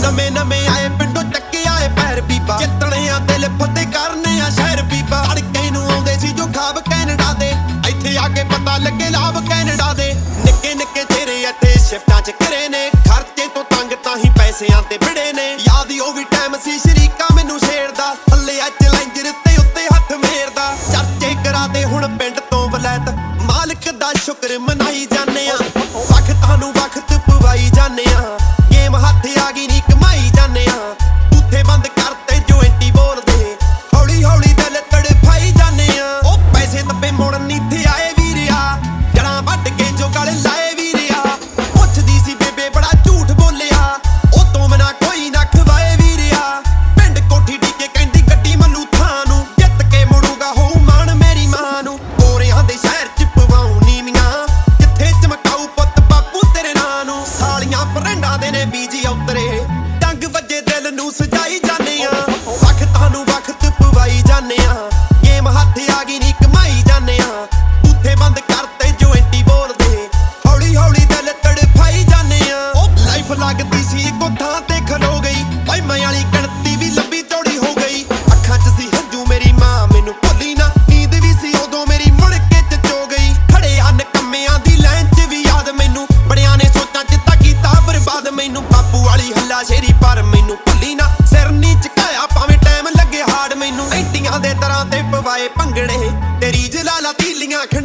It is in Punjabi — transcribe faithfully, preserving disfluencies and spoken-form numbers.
ਨਵੇਂ ਨਵੇਂ ਆਏ ਪਿੰਡੋਂ ਚੱਕੇ ਆਏ ਪੈਰ ਬੀਬਾ, ਜਿੱਤਣੇ ਆ ਦਿਲ ਫਤਿਹ ਕਰਨੇ ਆ ਸ਼ਹਿਰ ਬੀਬਾ। ਅੜਕੇ ਨੂੰ ਆਉਂਦੇ ਸੀ ਜੋ ਖਾਬ ਕੈਨੇਡਾ ਦੇ, ਇੱਥੇ ਆ ਕੇ ਪਤਾ ਲੱਗੇ ਲਾਭ ਕੈਨੇਡਾ ਦੇ। ਨਿੱਕੇ ਨਿੱਕੇ ਤੇਰੇ ਇੱਥੇ ਸ਼ਿਫਟਾਂ ਚ ਕਰੇ ਨੇ, ਖਰਚੇ ਤੋਂ ਤੰਗ ਤਾਂ ਹੀ ਪੈਸਿਆਂ ਤੇ ਵਿੜੇ ਨੇ। ਯਾਦ ਉਹ ਵੀ ਟਾਈਮ ਸੀ ਸ਼ਰੀਕਾ ਮੈਨੂੰ ਛੇੜਦਾ, ਥੱਲੇ ਅੱਜ ਲੈਂਜਰ ਤੇ ਉੱਤੇ ਹੱਥ ਮੇਰਦਾ। ਚਰਚੇ ਕਰਾਦੇ ਹੁਣ ਪਿੰਡ ਤੋਂ ਵਲੈਤ, ਮਾਲਕ ਦਾ ਸ਼ੁਕਰ ਮਨਾਈ ਜਾਂਦੇ ਆ। ਵਕਤਾਂ ਨੂੰ ਵਕਤ ਪਵਾਈ ਜਾਂਦੇ ਆ, ਗੇਮ ਹੱਥ ਆ ਗਈ ਨੀ ਕਮਾਈ ਜਾਂਦੇ ਆ। ਬੂਥੇ ਬੰਦ ਕਰਤੇ ਜੁਆਇੰਟੀ ਬੋਲਦੇ, ਹੌਲੀ ਹੌਲੀ ਦਿਲ ਤੜਫਾਈ ਜਾਂਦੇ ਆ। ਉਹ ਪੈਸੇ ਦੱਬੇ ਮੁੜਨ ਨੀ ਇੱਥੇ ਆਏ ਵੀਰਿਆ, ਜੜਾਂ ਵੱਢ ਕੇ ਜੋ ਗਲ ਲਾਏ ਵੀਰਿਆ। ਪੁੱਛਦੀ ਸੀ ਬੇਬੇ ਬੜਾ ਝੂਠ ਬੋਲਿਆ, ਉਹ ਤੋਂ ਬਿਨਾਂ ਕੋਈ ਨਾ ਖਵਾਏ ਵੀਰਿਆ। ਪਿੰਡ ਕੋਠੀ ਢੀਕੇ ਕਹਿੰਦੀ ਗੱਡੀ ਮੱਲੂ ਥਾਂ ਨੂੰ, ਜਿੱਤ ਕੇ ਮੁੜੂਗਾ ਹੋਊ ਮਾਣ ਮੇਰੀ ਮਾਂ ਨੂੰ। ਗੋਰਿਆਂ ਦੇ ਸ਼ਹਿਰ ਚ ਪਵਾਉ ਨੀਵੀਆਂ, ਜਿੱਥੇ ਚਮਕਾਊ ਪੁੱਤ ਬਾਪੂ ਤੇਰੇ ਨਾਂ ਨੂੰ। ਸਾਲੀਆਂ ਪਰੰਡਾਂ ਦੇ ਨੇ ਬੀਜੀ ਉਤਰੇ, ਡੰਗ ਵੱਜੇ ਦਿਲ ਨੂੰ ਸਜਾਈ ਜਾਂਦੇ ਆ। ਵਕਤਾਂ ਨੂੰ ਵਕਤ ਪਵਾਈ ਜਾਂਦੇ ਆ, ਗੇਮ ਹੱਥ ਆ ਗਈ ਨੀ ਕਮਾਈ ਜਾਂਦੇ ਆ। ਬੂਥੇ ਬੰਦ ਕਰਤੇ ਜੁਆਇੰਟੀ ਬੋਲਦੇ, ਹੌਲੀ ਹੌਲੀ ਦਿਲ ਤੜਫਾਈ ਜਾਂਦੇ ਆ। ਉਹ ਲਾਈਫ ਲੱਗਦੀ ਸੀ ਇੱਕੋ ਥਾਂ ਤੇ ਖਲੋ ਗਈ, ਪੈਮਾਂ ਵਾਲੀ ਕਣਤੀ ਵੀ ਲੰਬੀ ਚੌੜੀ ਹੋ ਗਈ। ਅੱਖਾਂ ਚ ਸੀ ਹੰਝੂ ਮੇਰੀ ਮਾਂ ਮੈਨੂੰ ਭੁੱਲੀ ਨਾ, ਨੀਂਦ ਵੀ ਸੀ ਉਦੋਂ ਮੇਰੀ ਮੁੜ ਕੇ ਚਚੋ ਗਈ। ਖੜੇ ਹਨ ਕੰਮਿਆਂ ਦੀ ਲਾਈਨ ਚ ਵੀ ਯਾਦ ਮੈਨੂੰ, ਬੜਿਆਂ ਨੇ ਸੋਚਾਂ ਚ ਤਾਂ ਕੀਤਾ ਬਰਬਾਦ ਮੈਨੂੰ। ਬਾਪੂ ਵਾਲੀ ਹੱਲਾ ਸ਼ੇਰੀ ਪਰ ਮੈਨੂੰ ਭੁੱਲੀ ਨਾ, ਸਿਰ ਨੀ ਝੁਕਾਇਆ ਭਾਵੇਂ ਟਾਈਮ ਲੱਗੇ ਹਾਰਡ ਮੈਨੂੰ। ਐਂਟੀਆਂ ਦੇ ਤਰ੍ਹਾਂ ਤੇ ਪਵਾਏ ਭੰਗੜੇ, ਤੇਰੀ ਜਲਾਲਾ ਤੀਲੀਆਂ